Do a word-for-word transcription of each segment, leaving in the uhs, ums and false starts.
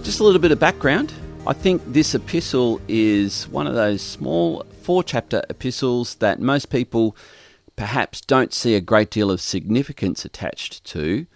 Just a little bit of background. I think this epistle is one of those small four-chapter epistles that most people perhaps don't see a great deal of significance attached to.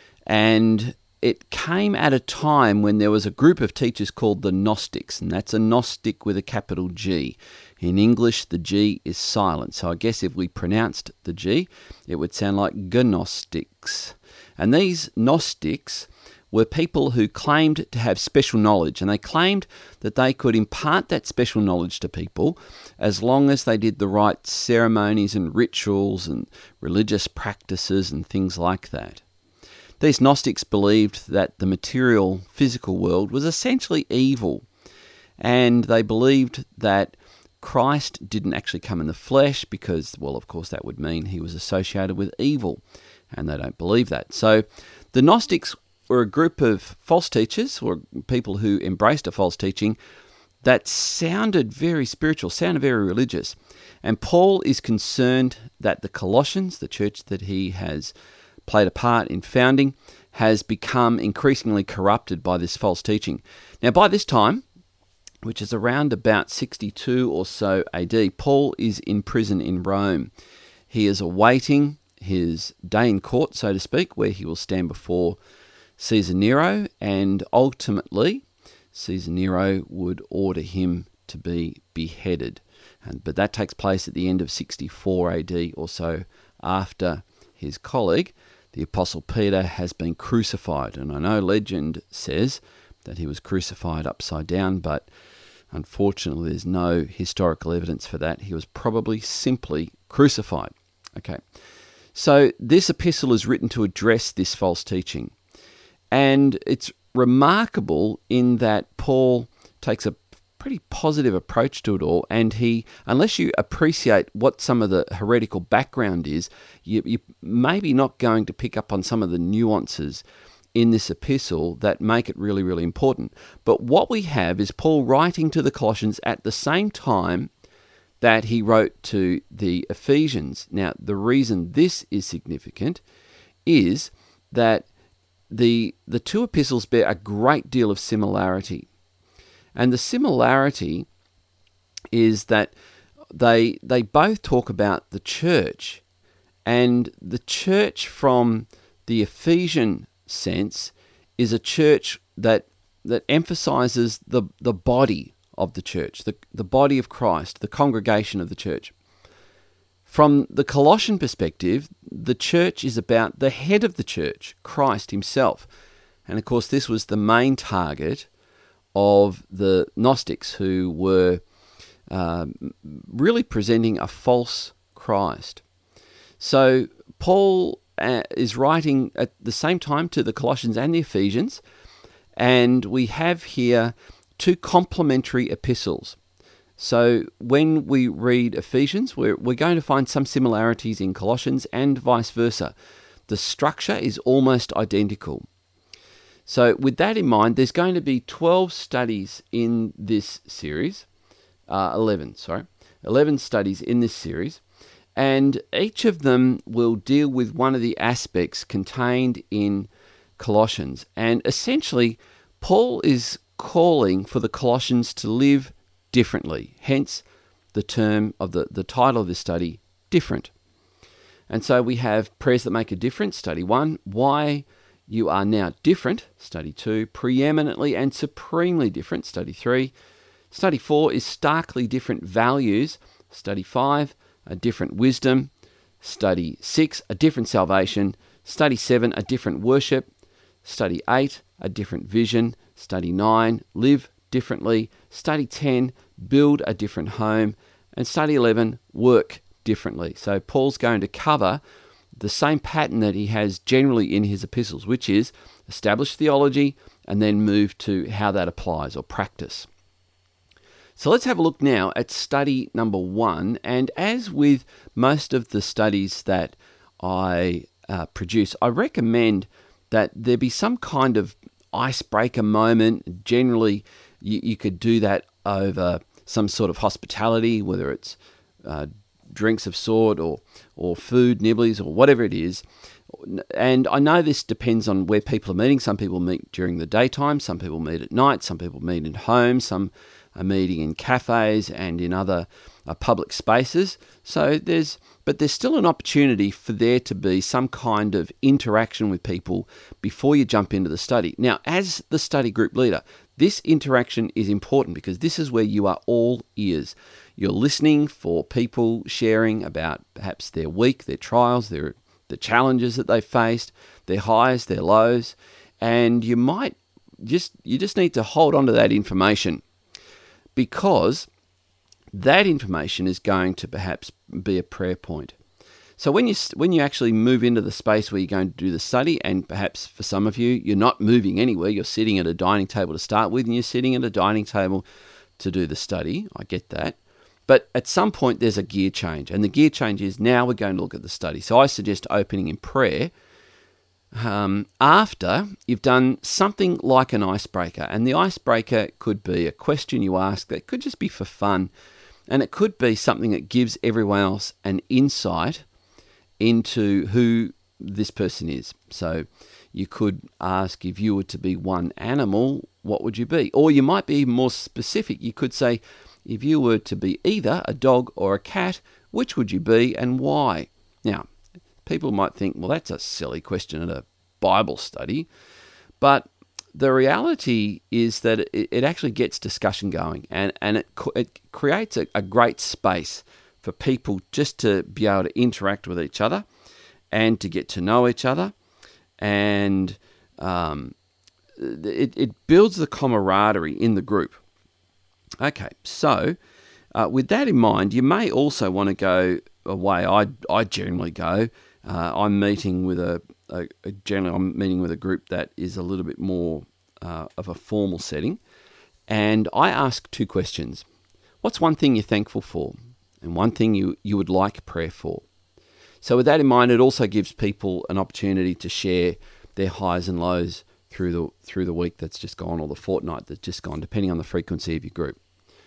And it came at a time when there was a group of teachers called the Gnostics, and that's a Gnostic with a capital G. In English, the G is silent. So I guess if we pronounced the G, it would sound like Gnostics. And these Gnostics were people who claimed to have special knowledge, and they claimed that they could impart that special knowledge to people as long as they did the right ceremonies and rituals and religious practices and things like that. These Gnostics believed that the material, physical world was essentially evil, and they believed that Christ didn't actually come in the flesh because, well, of course, that would mean he was associated with evil, and they don't believe that. So the Gnostics were a group of false teachers, or people who embraced a false teaching that sounded very spiritual, sounded very religious. And Paul is concerned that the Colossians, the church that he has played a part in founding, has become increasingly corrupted by this false teaching. Now, by this time, which is around about sixty-two or so A D, Paul is in prison in Rome. He is awaiting his day in court, so to speak, where he will stand before Caesar Nero, and ultimately Caesar Nero would order him to be beheaded. And, but that takes place at the end of sixty-four A D or so, after his colleague, the Apostle Peter, has been crucified. And I know legend says that he was crucified upside down, but unfortunately there's no historical evidence for that. He was probably simply crucified. Okay, so this epistle is written to address this false teaching. And it's remarkable in that Paul takes a pretty positive approach to it all, and he, unless you appreciate what some of the heretical background is, you, you're maybe not going to pick up on some of the nuances in this epistle that make it really, really important. But what we have is Paul writing to the Colossians at the same time that he wrote to the Ephesians. Now, the reason this is significant is that The, the two epistles bear a great deal of similarity. And the similarity is that they, they both talk about the church. And the church from the Ephesian sense is a church that, that emphasizes the, the body of the church, the, the body of Christ, the congregation of the church. From the Colossian perspective, the church is about the head of the church, Christ himself. And of course, this was the main target of the Gnostics, who were um, really presenting a false Christ. So Paul uh, is writing at the same time to the Colossians and the Ephesians, and we have here two complementary epistles. So when we read Ephesians, we're, we're going to find some similarities in Colossians and vice versa. The structure is almost identical. So with that in mind, there's going to be twelve studies in this series, uh, eleven, sorry, eleven studies in this series, and each of them will deal with one of the aspects contained in Colossians. And essentially, Paul is calling for the Colossians to live differently, hence the term of the, the title of this study, Different. And so we have prayers that make a difference, study one, why you are now different, study two, preeminently and supremely different, study three, study four is starkly different values, study five, a different wisdom, study six, a different salvation, study seven, a different worship, study eight, a different vision, study nine, live differently, study ten, build a different home, and study eleven, work differently. So Paul's going to cover the same pattern that he has generally in his epistles, which is establish theology and then move to how that applies or practice. So let's have a look now at study number one. And as with most of the studies that I uh, produce, I recommend that there be some kind of icebreaker moment. Generally, you, you could do that over some sort of hospitality, whether it's uh, drinks of sort or or food, nibblies, or whatever it is, And I know this depends on where people are meeting. Some people meet during the daytime, some people meet at night, some people meet in homes, some are meeting in cafes and in other uh, public spaces. So there's, but there's still an opportunity for there to be some kind of interaction with people before you jump into the study. Now, as the study group leader, this interaction is important because this is where you are all ears. You're listening for people sharing about perhaps their week, their trials, their the challenges that they faced, their highs, their lows, and you might just you just need to hold on to that information, because that information is going to perhaps be a prayer point. So when you when you actually move into the space where you're going to do the study, and perhaps for some of you, you're not moving anywhere, you're sitting at a dining table to start with, and you're sitting at a dining table to do the study, I get that. But at some point, there's a gear change, and the gear change is now we're going to look at the study. So I suggest opening in prayer um, after you've done something like an icebreaker. And the icebreaker could be a question you ask that could just be for fun, and it could be something that gives everyone else an insight into who this person is. So you could ask, if you were to be one animal, what would you be? Or you might be more specific. You could say, if you were to be either a dog or a cat, which would you be and why? Now, people might think, well, that's a silly question at a Bible study. But the reality is that it, it actually gets discussion going, and, and it, it creates a, a great space for people just to be able to interact with each other and to get to know each other. And um, it, it builds the camaraderie in the group. Okay, so uh, with that in mind, you may also want to go away. I I generally go. Uh, I'm meeting with a, a, a generally I'm meeting with a group that is a little bit more uh, of a formal setting, and I ask two questions. What's one thing you're thankful for, and one thing you you would like prayer for? So with that in mind, it also gives people an opportunity to share their highs and lows through the through the week that's just gone, or the fortnight that's just gone, depending on the frequency of your group.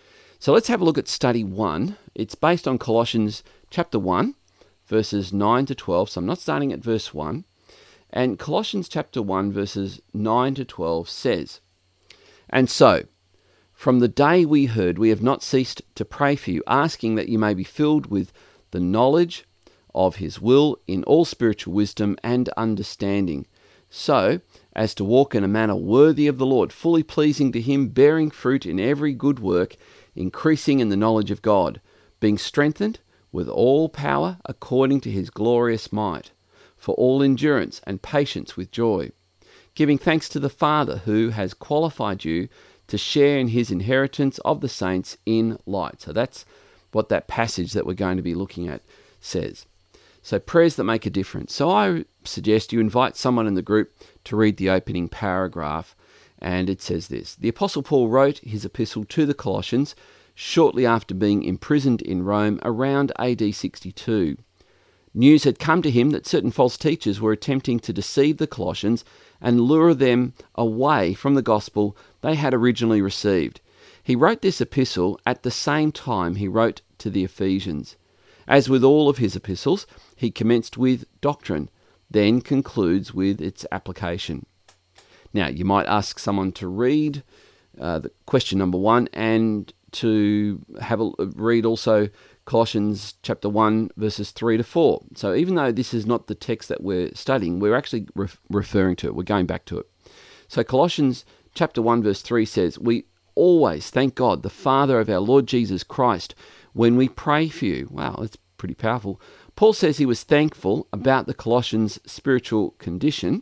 So let's have a look at study one. It's based on Colossians chapter one, verses nine to twelve. So I'm not starting at verse one. And Colossians chapter one, verses nine to twelve says, "And so, from the day we heard, we have not ceased to pray for you, asking that you may be filled with the knowledge of his will in all spiritual wisdom and understanding, so as to walk in a manner worthy of the Lord, fully pleasing to him, bearing fruit in every good work, increasing in the knowledge of God, being strengthened with all power according to his glorious might, for all endurance and patience with joy, giving thanks to the Father who has qualified you to share in his inheritance of the saints in light." So that's what that passage that we're going to be looking at says. So prayers that make a difference. So I suggest you invite someone in the group to read the opening paragraph, and it says this: "The Apostle Paul wrote his epistle to the Colossians shortly after being imprisoned in Rome around A D sixty-two. News had come to him that certain false teachers were attempting to deceive the Colossians and lure them away from the gospel they had originally received. He wrote this epistle at the same time he wrote to the Ephesians. As with all of his epistles, he commenced with doctrine, then concludes with its application." Now, you might ask someone to read uh, the question number one, and to have a read also Colossians chapter one, verses three to four. So even though this is not the text that we're studying, we're actually re- referring to it. We're going back to it. So Colossians chapter one, verse three says, "We always thank God, the Father of our Lord Jesus Christ, when we pray for you." Wow, that's pretty powerful. Paul says he was thankful about the Colossians' spiritual condition.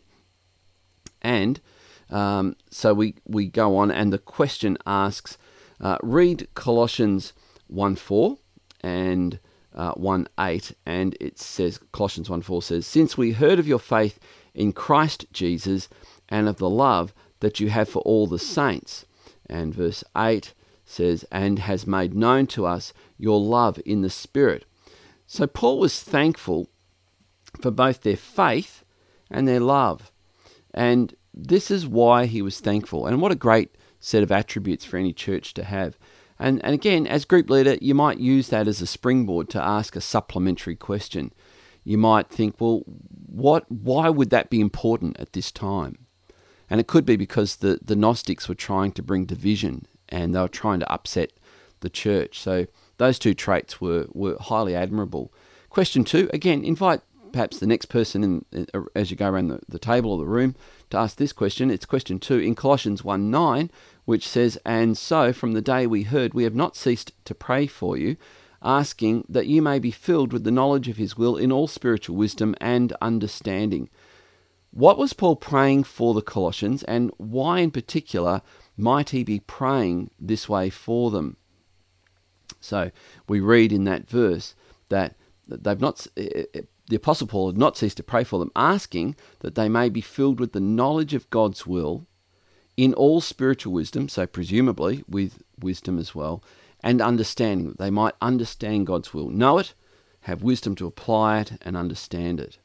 And um, so we, we go on, and the question asks, uh, read Colossians one four and uh, one eight, and it says, Colossians one four says, "Since we heard of your faith in Christ Jesus and of the love that you have for all the saints." And verse eight says, "and has made known to us your love in the Spirit." So Paul was thankful for both their faith and their love. And this is why he was thankful. And what a great set of attributes for any church to have. And, and again, as group leader, you might use that as a springboard to ask a supplementary question. you might think, well, what? Why would that be important at this time? And it could be because the, the Gnostics were trying to bring division and they were trying to upset the church. So those two traits were, were highly admirable. Question two, again, invite perhaps the next person in, in, as you go around the, the table or the room to ask this question. It's question two in Colossians one nine, which says, "And so from the day we heard, we have not ceased to pray for you, asking that you may be filled with the knowledge of his will in all spiritual wisdom and understanding." What was Paul praying for the Colossians, and why in particular might he be praying this way for them? So we read in that verse that they've not, the Apostle Paul had not ceased to pray for them, asking that they may be filled with the knowledge of God's will in all spiritual wisdom, so presumably with wisdom as well, and understanding, that they might understand God's will, know it, have wisdom to apply it, and understand it.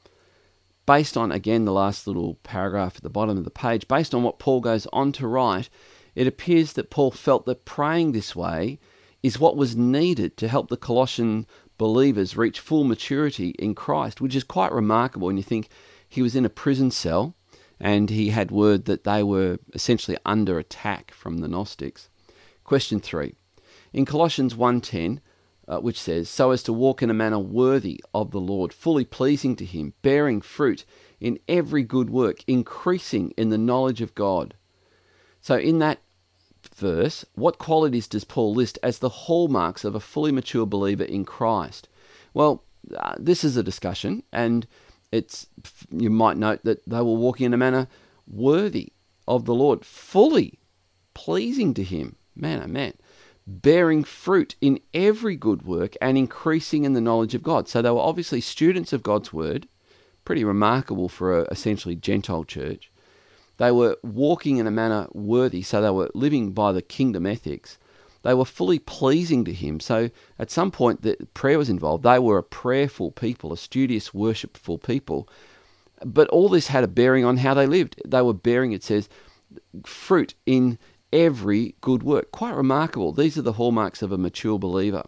Based on, again, the last little paragraph at the bottom of the page, based on what Paul goes on to write, it appears that Paul felt that praying this way is what was needed to help the Colossian believers reach full maturity in Christ, which is quite remarkable when you think he was in a prison cell and he had word that they were essentially under attack from the Gnostics. Question three. In Colossians one ten, Uh, which says, "So as to walk in a manner worthy of the Lord, fully pleasing to him, bearing fruit in every good work, increasing in the knowledge of God." So in that verse, what qualities does Paul list as the hallmarks of a fully mature believer in Christ? Well, uh, this is a discussion, and it's you might note that they were walking in a manner worthy of the Lord, fully pleasing to him. Man, oh man. Bearing fruit in every good work and increasing in the knowledge of God. So they were obviously students of God's word, pretty remarkable for a essentially Gentile church. They were walking in a manner worthy, so they were living by the kingdom ethics. They were fully pleasing to him. So at some point that prayer was involved. They were a prayerful people, a studious, worshipful people. But all this had a bearing on how they lived. They were bearing, it says, fruit in every good work. Quite remarkable. These are the hallmarks of a mature believer.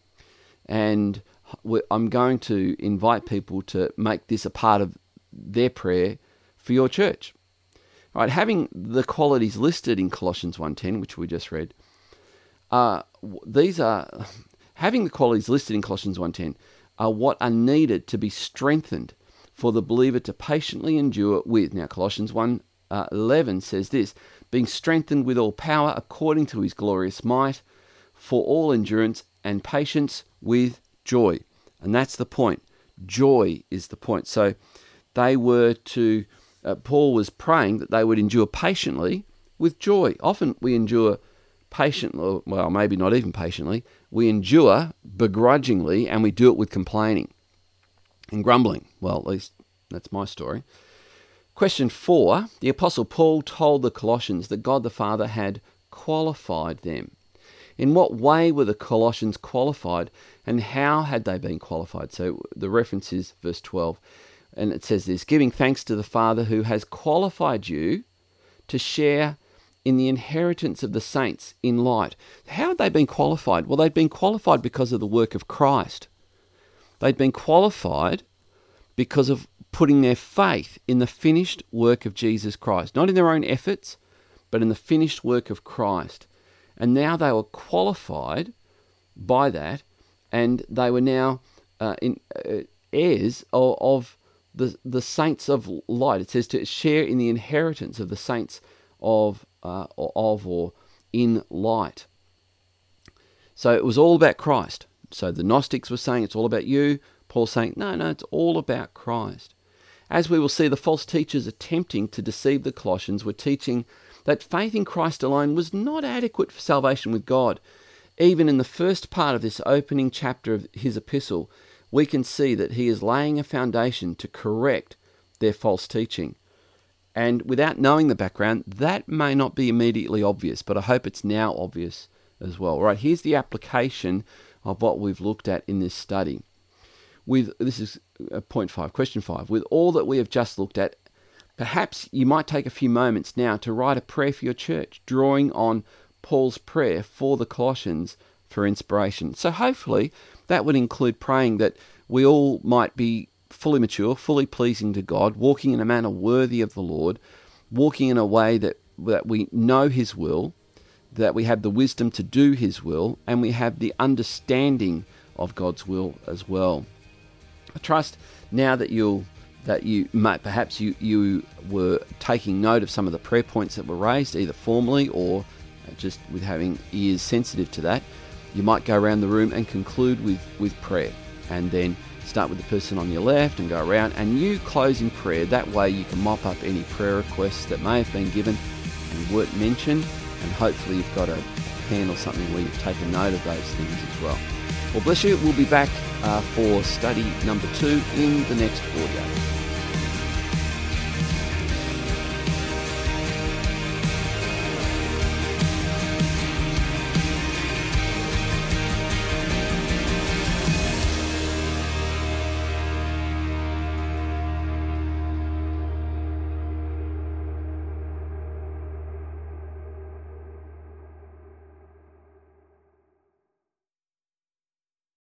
And I'm going to invite people to make this a part of their prayer for your church. All right, having the qualities listed in Colossians one ten, which we just read, uh, these are, having the qualities listed in Colossians one ten are what are needed to be strengthened for the believer to patiently endure with. Now, Colossians one eleven says this, "Being strengthened with all power according to his glorious might, for all endurance and patience with joy." And that's the point. Joy is the point. So they were to, uh, Paul was praying that they would endure patiently with joy. Often we endure patiently, well, maybe not even patiently, we endure begrudgingly, and we do it with complaining and grumbling. Well, at least that's my story. Question four, the Apostle Paul told the Colossians that God the Father had qualified them. In what way were the Colossians qualified, and how had they been qualified? So the reference is verse twelve, and it says this, "Giving thanks to the Father who has qualified you to share in the inheritance of the saints in light." How had they been qualified? Well, they'd been qualified because of the work of Christ. They'd been qualified because of putting their faith in the finished work of Jesus Christ, not in their own efforts, but in the finished work of Christ. And now they were qualified by that, and they were now uh, in, uh, heirs of, of the the saints of light. It says to share in the inheritance of the saints of uh, of or in light. So it was all about Christ. So the Gnostics were saying it's all about you. Paul's saying no, no, it's all about Christ. As we will see, the false teachers attempting to deceive the Colossians were teaching that faith in Christ alone was not adequate for salvation with God. Even in the first part of this opening chapter of his epistle, we can see that he is laying a foundation to correct their false teaching. And without knowing the background, that may not be immediately obvious, but I hope it's now obvious as well. All right, here's the application of what we've looked at in this study. With this is point five, question five. With all that we have just looked at, perhaps you might take a few moments now to write a prayer for your church, drawing on Paul's prayer for the Colossians for inspiration. So hopefully that would include praying that we all might be fully mature, fully pleasing to God, walking in a manner worthy of the Lord, walking in a way that, that we know His will, that we have the wisdom to do His will, and we have the understanding of God's will as well. I trust now that you'll that you might perhaps you, you were taking note of some of the prayer points that were raised, either formally or just with having ears sensitive to that. You might go around the room and conclude with, with prayer, and then start with the person on your left and go around, and you close in prayer. That way you can mop up any prayer requests that may have been given and weren't mentioned, and hopefully you've got a pen or something where you've taken note of those things as well. Well, bless you. We'll be back uh, for study number two in the next audio.